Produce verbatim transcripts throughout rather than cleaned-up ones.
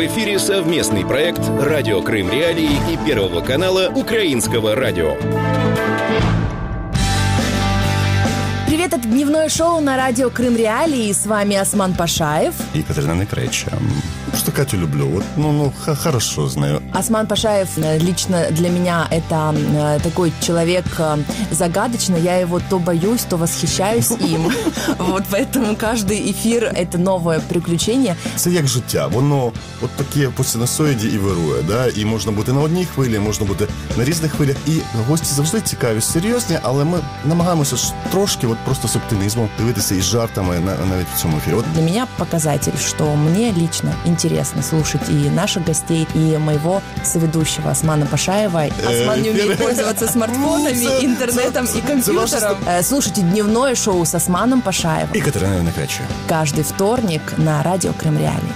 эфире совместный проект «Радио Крым Реалии» и Первого канала Украинского радио. Привет, это дневное шоу на радио Крым Реалии. С вами Осман Пашаев и Катерина Некрайча. Что Катю люблю, вот, ну, ну х- хорошо знаю. Осман Пашаев лично для меня это такой человек загадочный. Я его то боюсь, то восхищаюсь им. Вот поэтому каждый ефір – это нове приключення. Це як життя, воно от таке по синусоїді і вирує, да? І можна бути на одній хвилі, можна бути на різних хвилях. І гості завжди цікаві, серйозні, але ми намагаємося трошки от просто з оптимізмом дивитися і з жартами навіть в цьому ефірі. От. Для меня показатель, что мне лично интересно слушать и наших гостей, и моего соведущего Османа Пашаева. Осман не умеет пользоваться смартфонами, интернетом и компьютером. Слушайте дневное шоу с Османом Пашаевым. И Катериной Некрайча. Каждый вторник на радио Крым Реалии.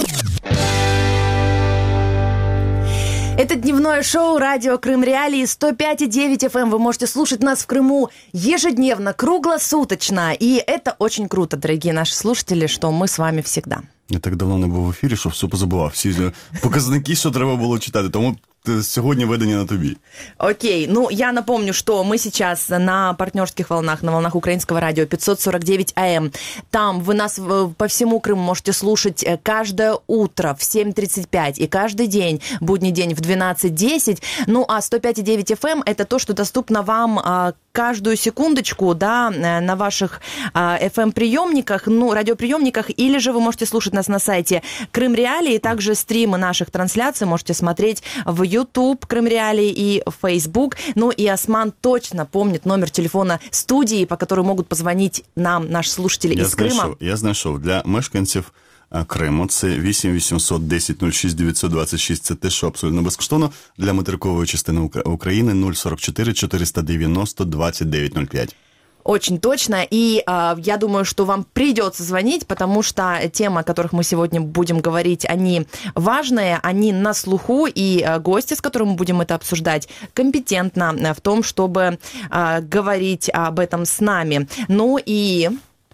Это дневное шоу «Радио Крым Реалии» сто пять и девять эф эм. Вы можете слушать нас в Крыму ежедневно, круглосуточно. И это очень круто, дорогие наши слушатели, что мы с вами всегда. Я так давно не був в ефірі, що все позабував. Всі показники, що треба було читати. Тому сегодня ведение на тобі. Окей, ну я напомню, что мы сейчас на партнерских волнах, на волнах украинского радио пятьсот сорок девять эй эм. Там вы нас по всему Крыму можете слушать каждое утро в семь тридцать пять и каждый день, будний день в двенадцать десять. Ну а сто пять и девять эф эм это то, что доступно вам каждую секундочку, да, на ваших эф эм-приемниках, ну, радиоприемниках, или же вы можете слушать нас на сайте Крым Реалии, также стримы наших трансляций можете смотреть в YouTube Крым Реалии и Facebook. Ну и Осман точно помнит номер телефона студии, по которому могут позвонить нам наши слушатели я из Крыма. Знайшов, я знайшов. Для мешканців Криму це вісім вісімсот десять нуль шість дев'ятсот двадцять шість, це те, що абсолютно безкоштовно. Для материкової частини України нуль сорок чотири чотириста дев'яносто двадцять дев'ять нуль п'ять. Очень точно, и э, я думаю, что вам придется звонить, потому что темы, о которых мы сегодня будем говорить, они важные, они на слуху, и э, гости, с которыми мы будем это обсуждать, компетентно в том, чтобы э, говорить об этом с нами. Ну и...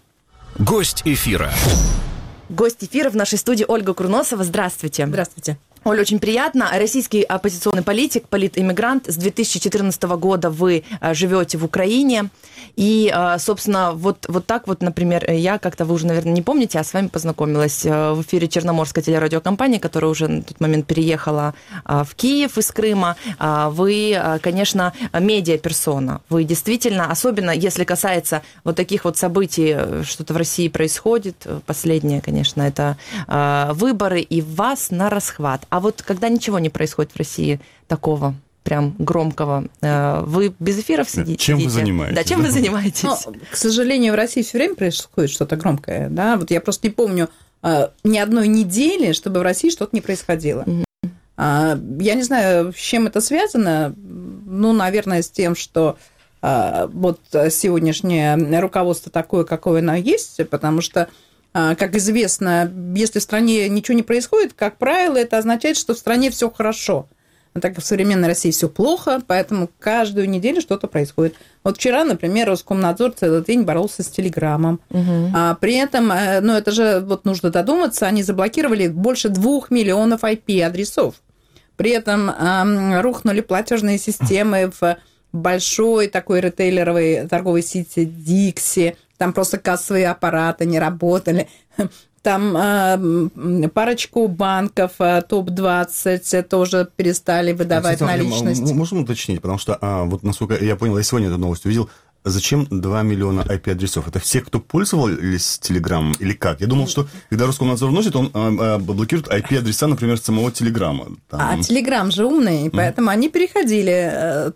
Гость эфира. Гость эфира в нашей студии Ольга Курносова. Здравствуйте. Здравствуйте. Оля, очень приятно. Российский оппозиционный политик, политэмигрант. С две тысячи четырнадцатого года вы живете в Украине. И, собственно, вот, вот так вот, например, я как-то, вы уже, наверное, не помните, а с вами познакомилась в эфире Черноморской телерадиокомпании, которая уже на тот момент переехала в Киев из Крыма. Вы, конечно, медиаперсона. Вы действительно, особенно если касается вот таких вот событий, что-то в России происходит, последнее, конечно, это выборы, и вас на расхват. А вот когда ничего не происходит в России такого прям громкого, вы без эфиров сидите? Чем вы занимаетесь? Да, чем вы занимаетесь? Ну, к сожалению, в России все время происходит что-то громкое. Да? Вот я просто не помню э, ни одной недели, чтобы в России что-то не происходило. Mm-hmm. А, я не знаю, с чем это связано. Ну, наверное, с тем, что а, вот сегодняшнее руководство такое, какое оно есть, потому что, как известно, если в стране ничего не происходит, как правило, это означает, что в стране все хорошо. А так как в современной России все плохо, поэтому каждую неделю что-то происходит. Вот вчера, например, Роскомнадзор целый день боролся с Телеграмом. Угу. А при этом, ну это же вот нужно додуматься, они заблокировали больше двух миллионов ай пи-адресов. При этом э, рухнули платежные системы в большой такой ритейлеровой торговой сети Dixie. Там просто кассовые аппараты не работали. Там э, парочку банков, э, топ двадцать, тоже перестали выдавать Кстати, наличность. Можем уточнить, потому что, а, вот насколько я понял, я сегодня эту новость увидел, зачем два миллиона ай пи-адресов? Это все, кто пользовались Телеграмом или как? Я думал, что когда Роскомнадзор вносит, он а, а, блокирует ай пи-адреса, например, самого Телеграма. Там... А Телеграм же умный, поэтому mm-hmm. они переходили. А,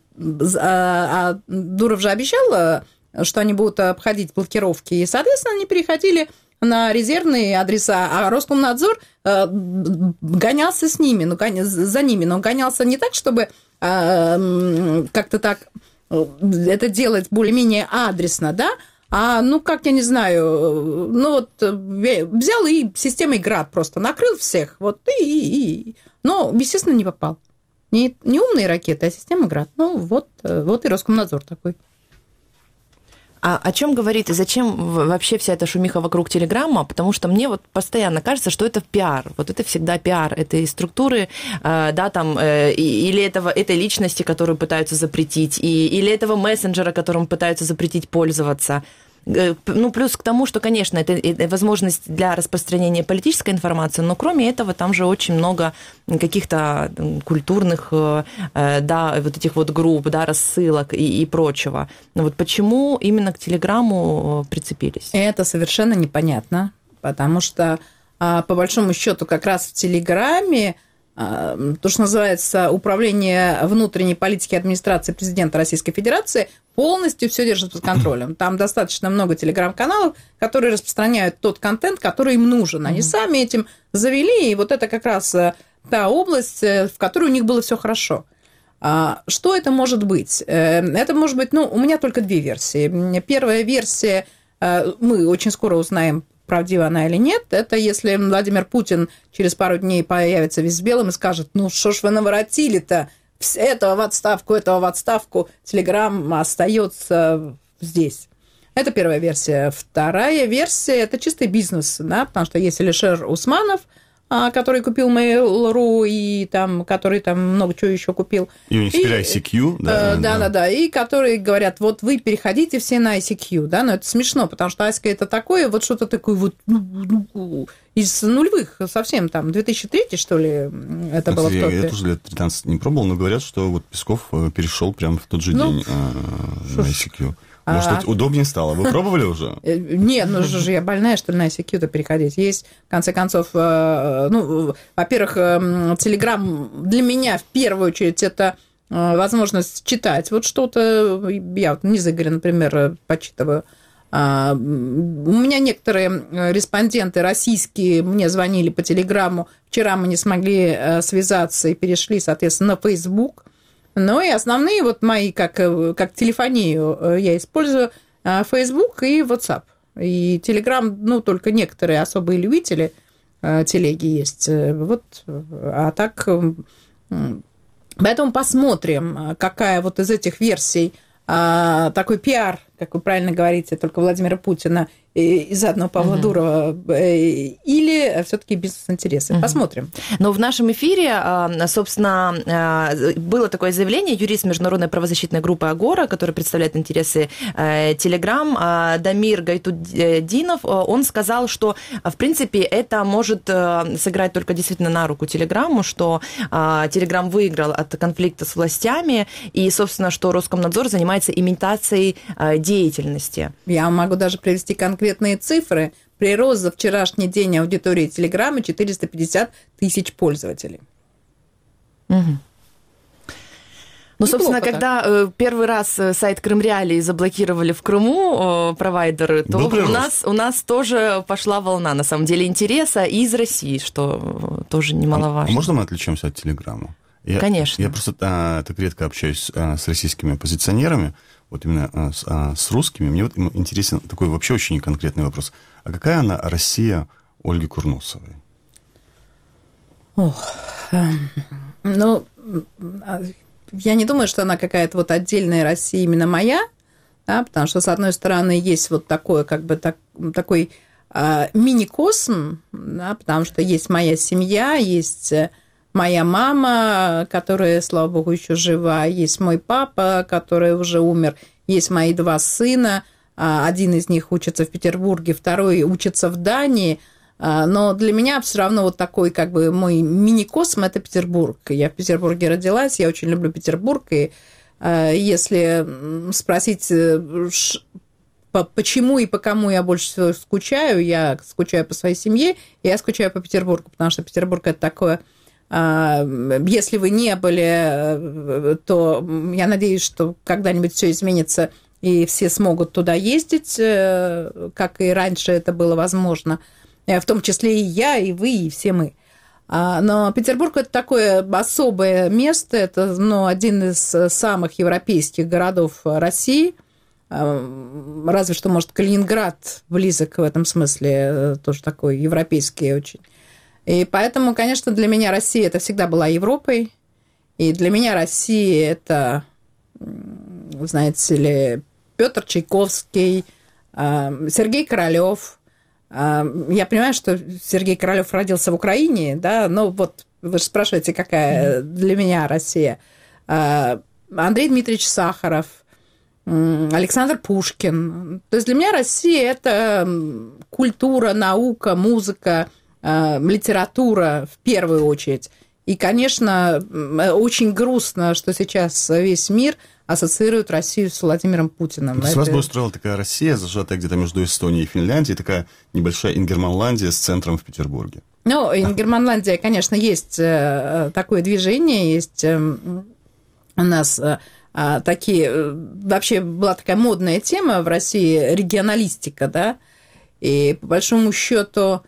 а Дуров же обещал, что они будут обходить блокировки, и, соответственно, они переходили на резервные адреса, а Роскомнадзор э, гонялся с ними, ну, гоня, за ними, но гонялся не так, чтобы э, как-то так э, это делать более-менее адресно, да, а, ну, как, я не знаю, ну, вот взял и системой ГРАД просто накрыл всех, вот, и, и, и. Но, естественно, не попал. Не, не умные ракеты, а система ГРАД. Ну, вот, вот и Роскомнадзор такой. А о чем говорит и зачем вообще вся эта шумиха вокруг Телеграма? Потому что мне вот постоянно кажется, что это пиар. Вот это всегда пиар этой структуры, да, там, или этого, этой личности, которую пытаются запретить, и, или этого мессенджера, которым пытаются запретить пользоваться. Ну, плюс к тому, что, конечно, это, это возможность для распространения политической информации, но кроме этого там же очень много каких-то культурных, да, вот этих вот групп, да, рассылок и, и прочего. Но вот почему именно к Телеграму прицепились? Это совершенно непонятно, потому что, по большому счету, как раз в Телеграме то, что называется управление внутренней политики администрации президента Российской Федерации, полностью все держит под контролем. Там достаточно много телеграм-каналов, которые распространяют тот контент, который им нужен. Они mm-hmm. сами этим завели, и вот это как раз та область, в которой у них было все хорошо. Что это может быть? Это может быть, ну, у меня только две версии. Первая версия, мы очень скоро узнаем, правдива она или нет, это если Владимир Путин через пару дней появится весь в белом и скажет, ну что ж вы наворотили-то, этого в отставку, этого в отставку, Телеграм остается здесь. Это первая версия. Вторая версия – это чистый бизнес, да, потому что есть Алишер Усманов, который купил Mail.ru и там, который там много чего еще купил. И у них теперь ай си кью, да? Да, да, да, да. И которые говорят, вот вы переходите все на ай си кью, да, но это смешно, потому что ай си кью это такое, вот что-то такое вот ну, из нулевых совсем, там, две тысячи третий, что ли, это было в топе. Я тоже лет тринадцать не пробовал, но говорят, что вот Песков перешел прямо в тот же ну, день на ай си кью. Может быть, удобнее стало. Вы пробовали уже? Нет, ну же я больная, что ли, на ай си кью-то переходить. Есть, в конце концов, ну, во-первых, Телеграм для меня в первую очередь это возможность читать вот что-то. Я вот не Игоря, например, почитываю. У меня некоторые респонденты российские мне звонили по Телеграму. Вчера мы не смогли связаться и перешли, соответственно, на Facebook. Ну и основные вот мои, как, как телефонию, я использую Facebook и WhatsApp. И Telegram, ну, только некоторые особые любители телеги есть. Вот, а так, поэтому посмотрим, какая вот из этих версий такой пиар, как вы правильно говорите, только Владимира Путина и заодно Павла угу. Дурова, или все-таки бизнес-интересы. Угу. Посмотрим. Но в нашем эфире, собственно, было такое заявление, юрист международной правозащитной группы «Агора», который представляет интересы Telegram, Дамир Гайтуддинов, он сказал, что, в принципе, это может сыграть только действительно на руку Телеграму, что Telegram выиграл от конфликта с властями, и, собственно, что Роскомнадзор занимается имитацией деятельности. Я могу даже привести конкретные цифры. Прирост за вчерашний день аудитории Телеграма четыреста пятьдесят тысяч пользователей. Угу. Ну, собственно, когда так. первый раз сайт Крым Реалии заблокировали в Крыму провайдеры, то у нас, у нас тоже пошла волна, на самом деле, интереса и из России, что тоже немаловажно. А можно мы отвлечемся от Телеграма? Я, Конечно. Я просто а, так редко общаюсь а, с российскими оппозиционерами, вот именно а, с, а, с русскими. Мне вот интересен такой вообще очень конкретный вопрос. А какая она Россия Ольги Курносовой? Ох, ну, я не думаю, что она какая-то вот отдельная Россия именно моя, да, потому что, с одной стороны, есть вот такое, как бы, так, такой а, мини-косм, да, потому что есть моя семья, есть... моя мама, которая, слава богу, еще жива, есть мой папа, который уже умер, есть мои два сына, один из них учится в Петербурге, второй учится в Дании, но для меня все равно вот такой, как бы, мой мини-косм – это Петербург. Я в Петербурге родилась, я очень люблю Петербург, и если спросить, почему и по кому я больше всего скучаю, я скучаю по своей семье, и я скучаю по Петербургу, потому что Петербург – это такое... Если вы не были, то я надеюсь, что когда-нибудь все изменится, и все смогут туда ездить, как и раньше это было возможно, в том числе и я, и вы, и все мы. Но Петербург – это такое особое место, это, ну, один из самых европейских городов России, разве что, может, Калининград близок в этом смысле, тоже такой европейский очень. И поэтому, конечно, для меня Россия это всегда была Европой, и для меня Россия это, знаете ли, Петр Чайковский, Сергей Королёв. Я понимаю, что Сергей Королёв родился в Украине, да, но вот вы же спрашиваете, какая для меня Россия. Андрей Дмитриевич Сахаров, Александр Пушкин. То есть для меня Россия – это культура, наука, музыка, литература в первую очередь. И, конечно, очень грустно, что сейчас весь мир ассоциирует Россию с Владимиром Путиным. То есть это... вас бы устроила такая Россия, зажатая где-то между Эстонией и Финляндией, такая небольшая Ингерманландия с центром в Петербурге. Ну, Ингерманландия, конечно, есть такое движение, есть у нас такие... Вообще была такая модная тема в России, регионалистика, да, и по большому счету...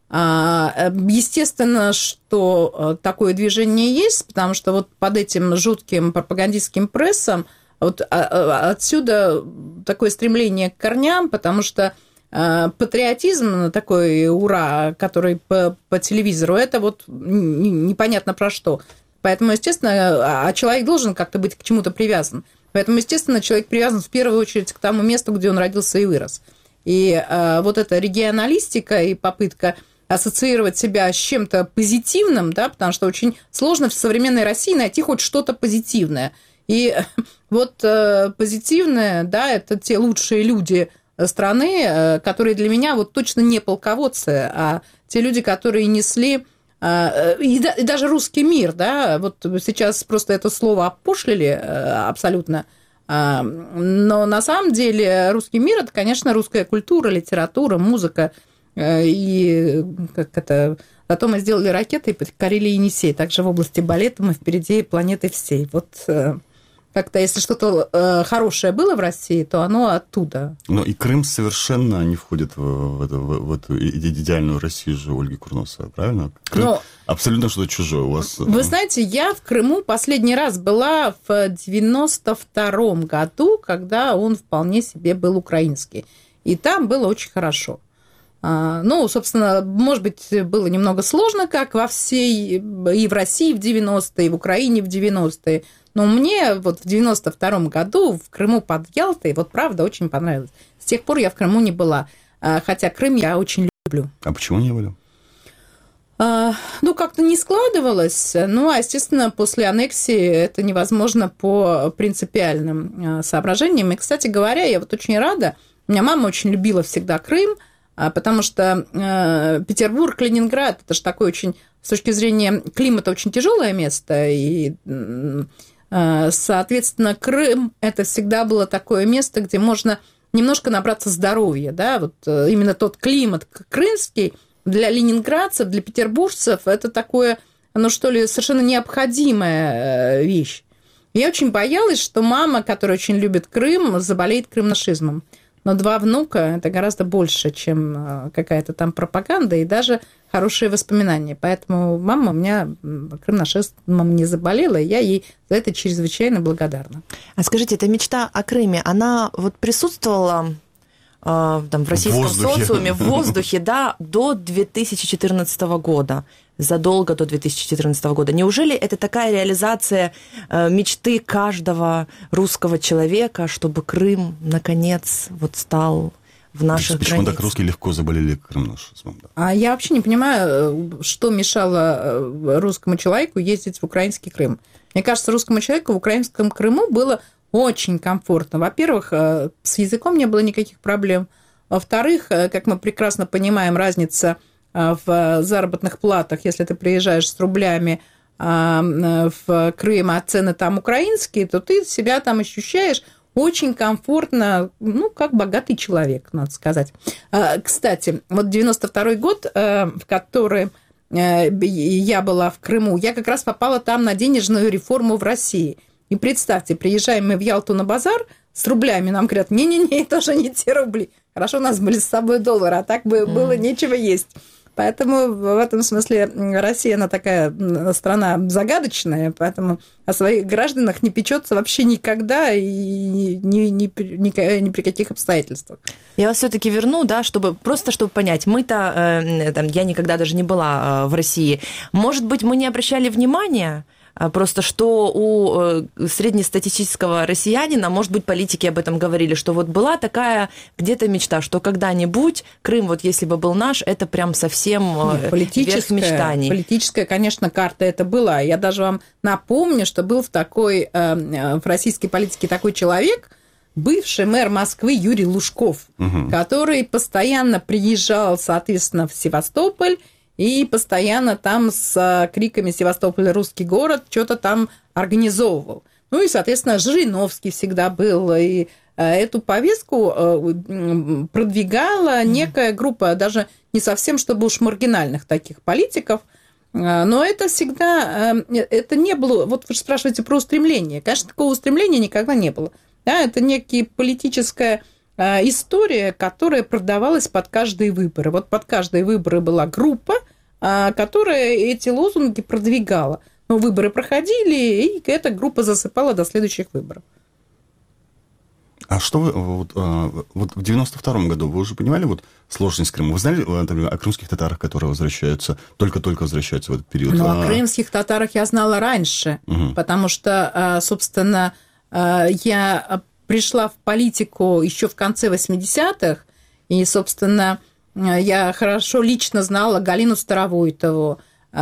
Естественно, что такое движение есть, потому что вот под этим жутким пропагандистским прессом вот отсюда такое стремление к корням, потому что патриотизм такой ура, который по, по телевизору, это вот непонятно про что. Поэтому, естественно, а человек должен как-то быть к чему-то привязан. Поэтому, естественно, человек привязан в первую очередь к тому месту, где он родился и вырос. И вот эта регионалистика и попытка ассоциировать себя с чем-то позитивным, да, потому что очень сложно в современной России найти хоть что-то позитивное. И вот э, позитивное, да, это те лучшие люди страны, э, которые для меня вот точно не полководцы, а те люди, которые несли, э, и, да, и даже русский мир, да, вот сейчас просто это слово опошлили э, абсолютно, э, но на самом деле русский мир – это, конечно, русская культура, литература, музыка. И как это... Зато мы сделали ракеты и покорили Енисей. Также в области балета мы впереди планеты всей. Вот как-то, если что-то хорошее было в России, то оно оттуда. Но и Крым совершенно не входит в, эту, в эту идеальную Россию же Ольги Курносовой, правильно? Крым Но... абсолютно что-то чужое у вас. Вы знаете, я в Крыму последний раз была в девяносто втором году, когда он вполне себе был украинский. И там было очень хорошо. Ну, собственно, может быть, было немного сложно, как во всей, и в России в девяностые, и в Украине в девяностые, но мне вот в девяносто втором году в Крыму под Ялтой, вот правда, очень понравилось. С тех пор я в Крыму не была, хотя Крым я очень люблю. А почему не были? Ну, как-то не складывалось. Ну, а, естественно, после аннексии это невозможно по принципиальным соображениям. И, кстати говоря, я вот очень рада, у меня мама очень любила всегда Крым, потому что э, Петербург, Ленинград, это же такое очень, с точки зрения климата, очень тяжелое место, и, э, соответственно, Крым – это всегда было такое место, где можно немножко набраться здоровья, да, вот э, именно тот климат крымский для ленинградцев, для петербуржцев – это такое, ну, что ли, совершенно необходимая вещь. Я очень боялась, что мама, которая очень любит Крым, заболеет крымнашизмом. Но два внука – это гораздо больше, чем какая-то там пропаганда и даже хорошие воспоминания. Поэтому мама у меня крымнашизмом не заболела, и я ей за это чрезвычайно благодарна. А скажите, эта мечта о Крыме, она вот присутствовала э, там, в российском в социуме, в воздухе, да, до две тысячи четырнадцатого года? Задолго до две тысячи четырнадцатого года. Неужели это такая реализация э, мечты каждого русского человека, чтобы Крым, наконец, вот стал в наших Почему границах? так русские легко заболели крымнашизмом? Да? А я вообще не понимаю, что мешало русскому человеку ездить в украинский Крым. Мне кажется, русскому человеку в украинском Крыму было очень комфортно. Во-первых, с языком не было никаких проблем. Во-вторых, как мы прекрасно понимаем, разница в заработных платах, если ты приезжаешь с рублями в Крым, а цены там украинские, то ты себя там ощущаешь очень комфортно, ну, как богатый человек, надо сказать. Кстати, вот девяносто второй год, в который я была в Крыму, я как раз попала там на денежную реформу в России. И представьте, приезжаем мы в Ялту на базар с рублями, нам говорят, не-не-не, это уже не те рубли. Хорошо, у нас были с собой доллары, а так бы mm. было нечего есть. Поэтому в этом смысле Россия, она такая страна загадочная, поэтому о своих гражданах не печется вообще никогда и ни, ни, ни, ни, ни при каких обстоятельствах. Я вас все-таки верну, да, чтобы просто чтобы понять, мы-то, э, там, я никогда даже не была э, в России, может быть, мы не обращали внимания, Просто что у среднестатистического россиянина, может быть, политики об этом говорили, что вот была такая где-то мечта, что когда-нибудь Крым, вот если бы был наш, это прям совсем верх мечтаний. Политическая, конечно, карта это была. Я даже вам напомню, что был в такой, в российской политике такой человек, бывший мэр Москвы Юрий Лужков, угу. который постоянно приезжал, соответственно, в Севастополь и постоянно там с криками «Севастополь – русский город» что-то там организовывал. Ну и, соответственно, Жириновский всегда был, и эту повестку продвигала некая группа, даже не совсем, чтобы уж маргинальных таких политиков, но это всегда, это не было, вот вы же спрашиваете про устремление, конечно, такого устремления никогда не было. Да, это некая политическая история, которая продавалась под каждые выборы. Вот под каждые выборы была группа, которая эти лозунги продвигала. Но выборы проходили, и эта группа засыпала до следующих выборов. А что вы, вот, вот в девяносто втором году вы уже понимали вот сложность Крыма? Вы знали например, о крымских татарах, которые возвращаются, только-только возвращаются в этот период? Ну, о крымских татарах я знала раньше, угу. потому что, собственно, я пришла в политику еще в конце восьмидесятых, и, собственно, я хорошо лично знала Галину Старовойтову.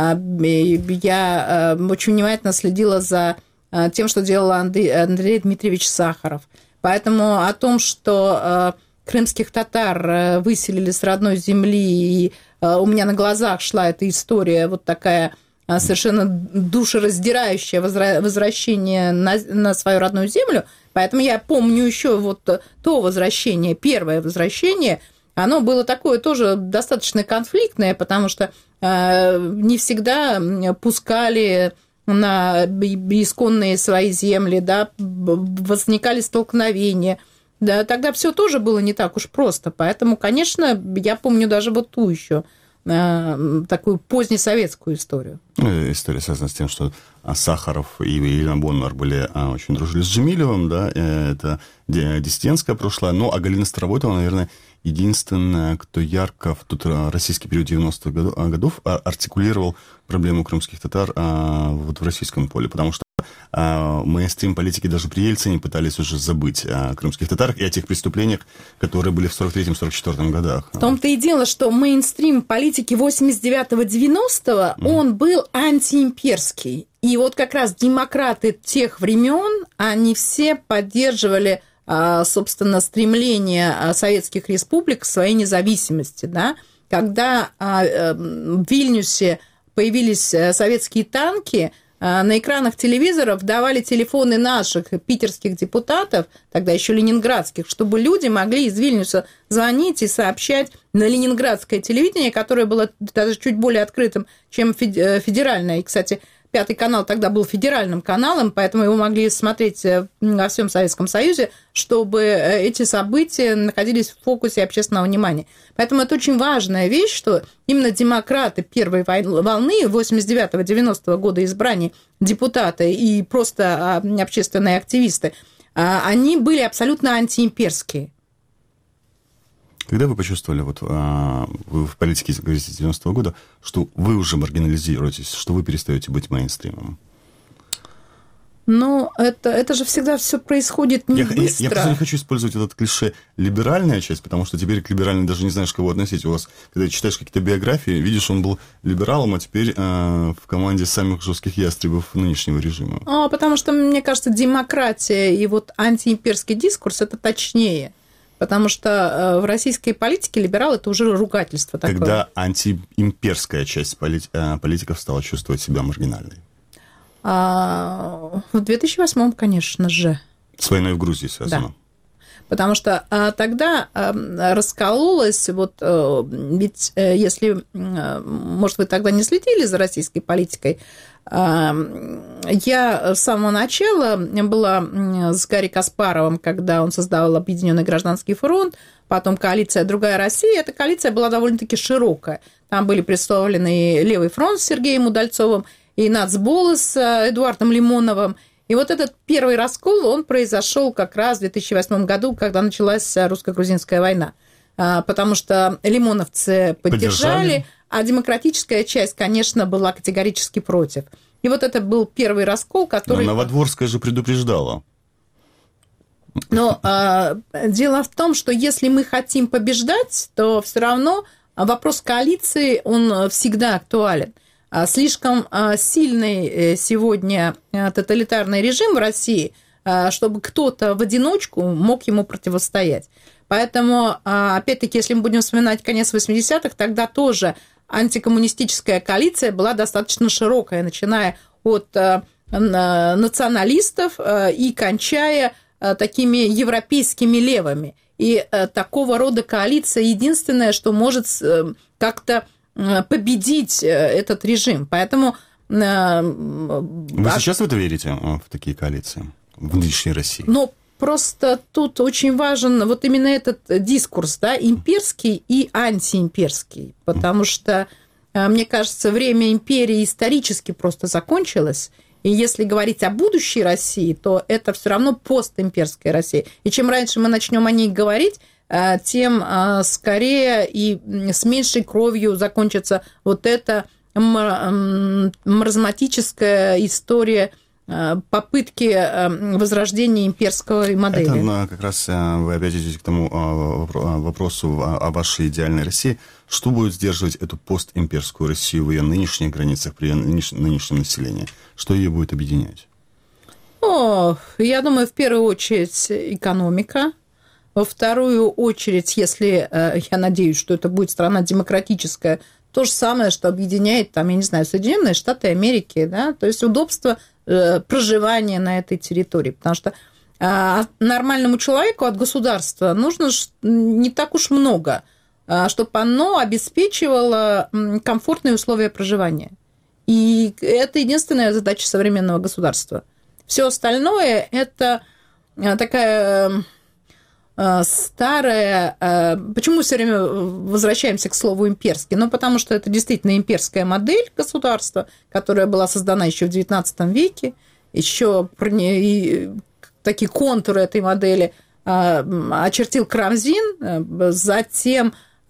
Я очень внимательно следила за тем, что делал Андрей, Андрей Дмитриевич Сахаров. Поэтому о том, что крымских татар выселили с родной земли, и у меня на глазах шла эта история, вот такая совершенно душераздирающее возвращение на, на свою родную землю. Поэтому я помню еще вот то возвращение, первое возвращение, оно было такое тоже достаточно конфликтное, потому что э, не всегда пускали на исконные свои земли, да, возникали столкновения. Да, тогда все тоже было не так уж просто. Поэтому, конечно, я помню даже вот ту еще такую позднесоветскую историю. История связана с тем, что Сахаров и Елена Боннар были очень дружили с Джемилевым, да, это диссидентское прошлое, ну, а Галина Старовойтова, наверное, единственная, кто ярко в тот российский период девяностых годов артикулировал проблему крымских татар вот в российском поле, потому что мейнстрим политики даже при Ельцине пытались уже забыть о крымских татарах и о тех преступлениях, которые были в сорок третьем — сорок четвёртом годах. В том-то и дело, что мейнстрим политики восемьдесят девятого — девяностого, mm. он был антиимперский. И вот как раз демократы тех времен, они все поддерживали, собственно, стремление советских республик к своей независимости. Да? Когда в Вильнюсе появились советские танки, на экранах телевизоров давали телефоны наших питерских депутатов, тогда еще ленинградских, чтобы люди могли из Вильнюса звонить и сообщать на ленинградское телевидение, которое было даже чуть более открытым, чем федеральное. И, кстати, Пятый канал тогда был федеральным каналом, поэтому его могли смотреть во всем Советском Союзе, чтобы эти события находились в фокусе общественного внимания. Поэтому это очень важная вещь, что именно демократы первой волны восемьдесят девятого — девяностого года избрания депутата и просто общественные активисты, они были абсолютно антиимперские. Когда вы почувствовали, вот вы в политике, говорите, с девяностого года, что вы уже маргинализируетесь, что вы перестаете быть мейнстримом? Ну, это, это же всегда все происходит не я, быстро. Я, я просто не хочу использовать этот клише «либеральная часть», потому что теперь к либеральной даже не знаешь, кого относить. У вас, когда читаешь какие-то биографии, видишь, он был либералом, а теперь э, в команде самых жестких ястребов нынешнего режима. А, потому что, мне кажется, демократия и вот антиимперский дискурс – это точнее. Потому что в российской политике либерал – это уже ругательство такое. Когда антиимперская часть политиков стала чувствовать себя маргинальной? А, в две тысячи восьмом, конечно же. С войной в Грузии связано? Да. Потому что а, тогда а, раскололось, вот, а, ведь а, если, а, может, вы тогда не следили за российской политикой, а, я с самого начала была с Гарри Каспаровым, когда он создавал Объединенный гражданский фронт, потом коалиция «Другая Россия». Эта коалиция была довольно-таки широкая. Там были представлены Левый фронт с Сергеем Удальцовым и Нацболы с Эдуардом Лимоновым. И вот этот первый раскол, он произошел как раз в две тысячи восьмом году, когда началась русско-грузинская война. Потому что лимоновцы поддержали, поддержали, а демократическая часть, конечно, была категорически против. И вот это был первый раскол, который... Но Новодворская же предупреждала. Но э, дело в том, что если мы хотим побеждать, то все равно вопрос коалиции, он всегда актуален. Слишком сильный сегодня тоталитарный режим в России, чтобы кто-то в одиночку мог ему противостоять. Поэтому, опять-таки, если мы будем вспоминать конец восьмидесятых, тогда тоже антикоммунистическая коалиция была достаточно широкая, начиная от националистов и кончая такими европейскими левыми. И такого рода коалиция единственное, что может как-то победить этот режим. Поэтому... Вы сейчас в это верите, в такие коалиции, в нынешней России? Ну, просто тут очень важен вот именно этот дискурс, да, имперский и антиимперский, потому что, мне кажется, время империи исторически просто закончилось, и если говорить о будущей России, то это все равно постимперская Россия. И чем раньше мы начнем о ней говорить, тем скорее и с меньшей кровью закончится вот эта маразматическая история попытки возрождения имперской модели. Это как раз вы опять идете к тому вопросу о вашей идеальной России. Что будет сдерживать эту постимперскую Россию в ее нынешних границах, при ее нынешнем населении? Что ее будет объединять? О, я думаю, в первую очередь экономика. Во вторую очередь, если, я надеюсь, что это будет страна демократическая, то же самое, что объединяет, там, я не знаю, Соединенные Штаты Америки, да, то есть удобство проживания на этой территории, потому что нормальному человеку от государства нужно не так уж много, чтобы оно обеспечивало комфортные условия проживания. И это единственная задача современного государства. Все остальное – это такая... старая... Почему мы все время возвращаемся к слову «имперский»? Ну, потому что это действительно имперская модель государства, которая была создана еще в девятнадцатом веке, еще такие контуры этой модели очертил Карамзин, затем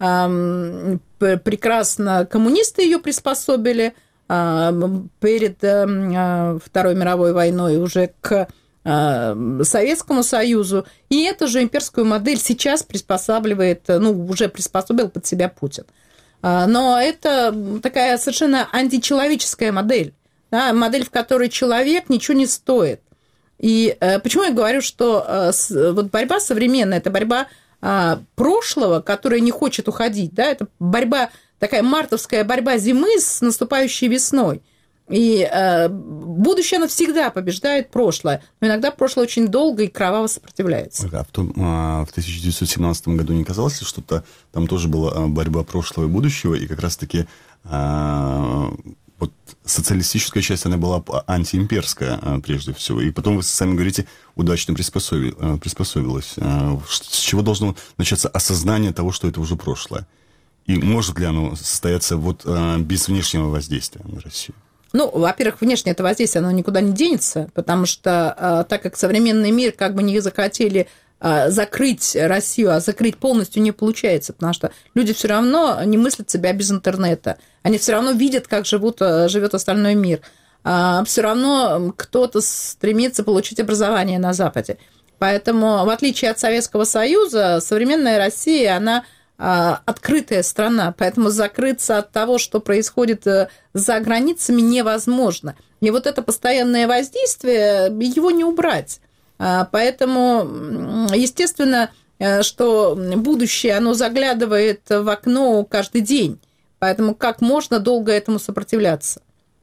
прекрасно коммунисты ее приспособили перед Второй мировой войной уже к Советскому Союзу, и эту же имперскую модель сейчас приспосабливает, ну, уже приспособил под себя Путин. Но это такая совершенно античеловеческая модель, да, модель, в которой человек ничего не стоит. И почему я говорю, что вот борьба современная, это борьба прошлого, которая не хочет уходить, да, это борьба, такая мартовская борьба зимы с наступающей весной. И э, будущее, оно всегда побеждает прошлое, но иногда прошлое очень долго и кроваво сопротивляется. А в, том, а, в тысяча девятьсот семнадцатом году не казалось ли, что-то там тоже была борьба прошлого и будущего, и как раз-таки а, вот социалистическая часть, она была антиимперская а, прежде всего, и потом вы сами говорите, удачно приспособи, а, приспособилась. А, с чего должно начаться осознание того, что это уже прошлое? И может ли оно состояться вот а, без внешнего воздействия на Россию? Ну, во-первых, внешнее это воздействие, оно никуда не денется, потому что так как современный мир, как бы не захотели закрыть Россию, а закрыть полностью не получается, потому что люди все равно не мыслят себя без интернета, они все равно видят, как живут, живет остальной мир, все равно кто-то стремится получить образование на Западе. Поэтому, в отличие от Советского Союза, современная Россия, она открытая страна, поэтому закрыться от того, что происходит за границами, невозможно. И вот это постоянное воздействие, его не убрать. Поэтому, естественно, что будущее, оно заглядывает в окно каждый день. Поэтому как можно долго этому сопротивляться?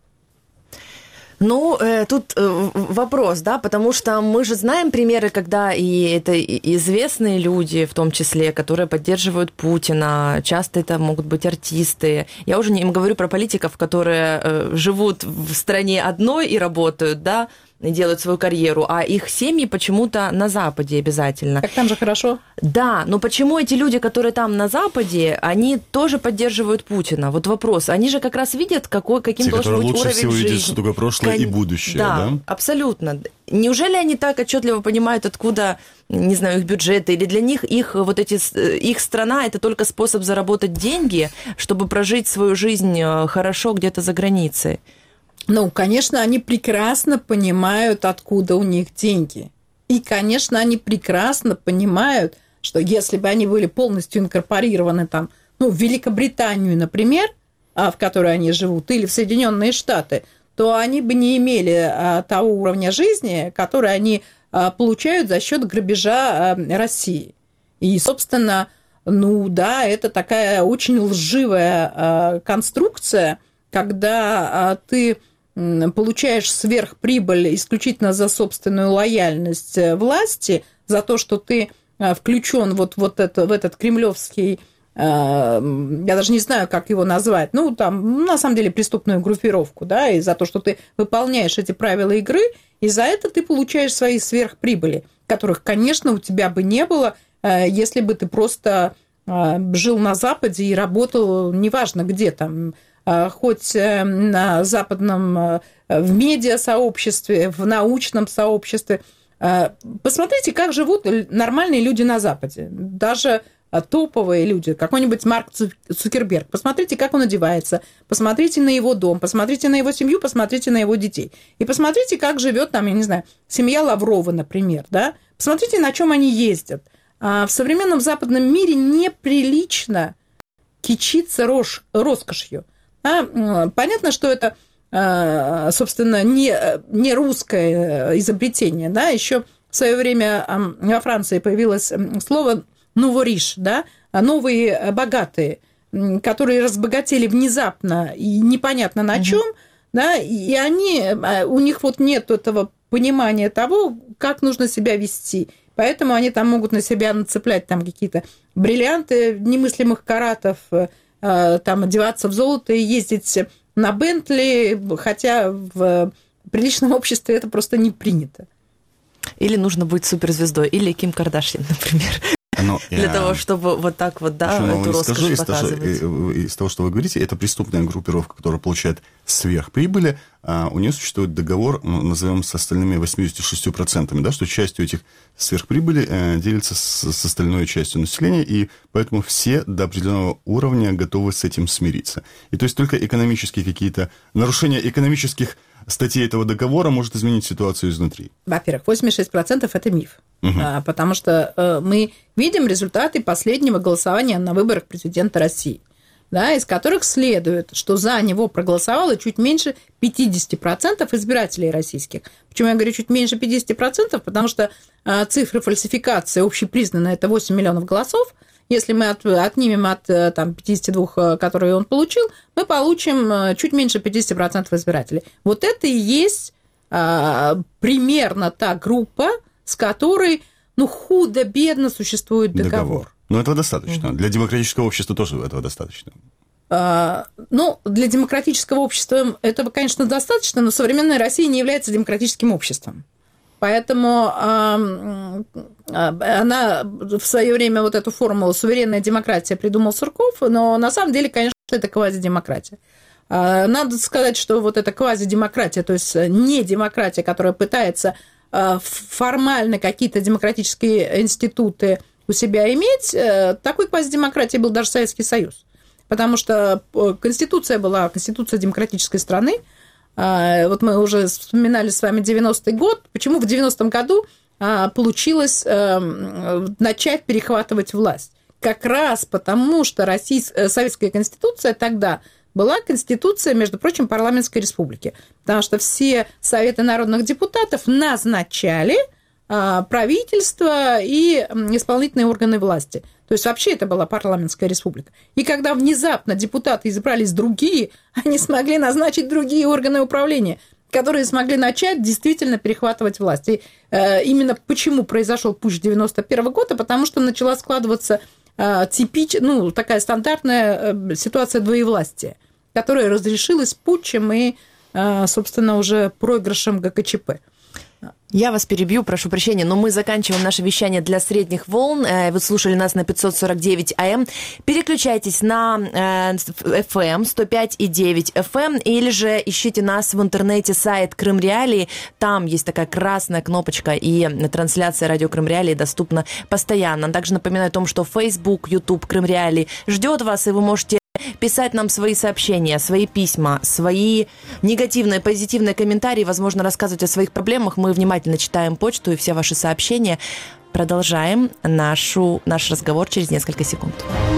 Ну, э, тут э, вопрос, да, потому что мы же знаем примеры, когда и это известные люди, в том числе, которые поддерживают Путина, часто это могут быть артисты. Я уже не говорю про политиков, которые э, живут в стране одной и работают, да, и делают свою карьеру, а их семьи почему-то на Западе обязательно. Так там же хорошо. Да, но почему эти люди, которые там на Западе, они тоже поддерживают Путина? Вот вопрос. Они же как раз видят, какой, каким Те, должен быть уровень жизни. Те, которые лучше всего видят, что такое прошлое Кон... и будущее, да? Да, абсолютно. Неужели они так отчетливо понимают, откуда, не знаю, их бюджеты, или для них их, вот эти, их страна – это только способ заработать деньги, чтобы прожить свою жизнь хорошо где-то за границей? Ну, конечно, они прекрасно понимают, откуда у них деньги. И, конечно, они прекрасно понимают, что если бы они были полностью инкорпорированы там, ну, в Великобританию, например, в которой они живут, или в Соединенные Штаты, то они бы не имели того уровня жизни, который они получают за счет грабежа России. И, собственно, ну да, это такая очень лживая конструкция, когда ты получаешь сверхприбыль исключительно за собственную лояльность власти, за то, что ты включен вот, вот это, в этот кремлевский, я даже не знаю, как его назвать, ну, там, на самом деле, преступную группировку, да, и за то, что ты выполняешь эти правила игры, и за это ты получаешь свои сверхприбыли, которых, конечно, у тебя бы не было, если бы ты просто жил на Западе и работал, неважно где там, хоть на западном, в медиасообществе, в научном сообществе. Посмотрите, как живут нормальные люди на Западе, даже топовые люди, какой-нибудь Марк Цукерберг. Посмотрите, как он одевается, посмотрите на его дом, посмотрите на его семью, посмотрите на его детей. И посмотрите, как живет там, я не знаю, семья Лаврова, например, да? Посмотрите, на чем они ездят. А в современном западном мире неприлично кичиться рош- роскошью. А, понятно, что это, собственно, не, не русское изобретение. Да? Еще в свое время во Франции появилось слово «новориш», да? Новые богатые, которые разбогатели внезапно и непонятно на чем, угу. Да? И они, у них вот нет этого понимания того, как нужно себя вести. Поэтому они там могут на себя нацеплять там какие-то бриллианты немыслимых каратов, там одеваться в золото и ездить на Бентли, хотя в приличном обществе это просто не принято. Или нужно быть суперзвездой, или Ким Кардашьян, например. Но для я... того, чтобы вот так вот, да, эту роскошь скажу, показывать. Из того, из того, что вы говорите, это преступная группировка, которая получает сверхприбыли. А у нее существует договор, ну, назовем, с остальными восемьдесят шесть процентов, да, что частью этих сверхприбыли э, делится с, с остальной частью населения, и поэтому все до определенного уровня готовы с этим смириться. И то есть только экономические какие-то нарушения экономических статей этого договора может изменить ситуацию изнутри. Во-первых, восемьдесят шесть процентов это миф, угу. а, потому что э, мы видим результаты последнего голосования на выборах президента России, да, из которых следует, что за него проголосовало чуть меньше пятьдесят процентов избирателей российских. Почему я говорю чуть меньше пятьдесят процентов? Потому что э, цифры фальсификации общепризнанные – это восемь миллионов голосов. Если мы от, отнимем от там, пятьдесят два, которые он получил, мы получим чуть меньше пятьдесят процентов избирателей. Вот это и есть а, примерно та группа, с которой, ну, худо-бедно существует договор. договор. Но этого достаточно. Mm-hmm. Для демократического общества тоже этого достаточно. А, ну, для демократического общества этого, конечно, достаточно, но современная Россия не является демократическим обществом. Поэтому э, она в свое время вот эту формулу «суверенная демократия» придумал Сурков, но на самом деле, конечно, это квазидемократия. Э, надо сказать, что вот эта квазидемократия, то есть не демократия, которая пытается э, формально какие-то демократические институты у себя иметь, э, такой квазидемократией был даже Советский Союз. Потому что Конституция была Конституция демократической страны. Вот мы уже вспоминали с вами девяностый год. Почему в девяностом году получилось начать перехватывать власть? Как раз потому, что Российская, Советская Конституция тогда была Конституция, между прочим, парламентской республики. Потому что все советы народных депутатов назначали правительство и исполнительные органы власти. То есть вообще это была парламентская республика. И когда внезапно депутаты избрались другие, они смогли назначить другие органы управления, которые смогли начать действительно перехватывать власть. И э, именно почему произошел путч девяносто первого года, потому что начала складываться э, типич, ну, такая стандартная э, ситуация двоевластия, которая разрешилась путчем и, э, собственно, уже проигрышем ГКЧП. Я вас перебью, прошу прощения, но мы заканчиваем наше вещание для средних волн. Вы слушали нас на пятьсот сорок девять АМ. Переключайтесь на эф эм сто пять и девять эф эм или же ищите нас в интернете, сайт Крым Реалии. Там есть такая красная кнопочка, и трансляция радио Крым Реалии доступна постоянно. Также напоминаю о том, что Facebook, YouTube Крым Реалии ждет вас, и вы можете писать нам свои сообщения, свои письма, свои негативные, позитивные комментарии, возможно, рассказывать о своих проблемах. Мы внимательно читаем почту и все ваши сообщения. Продолжаем нашу, наш разговор через несколько секунд.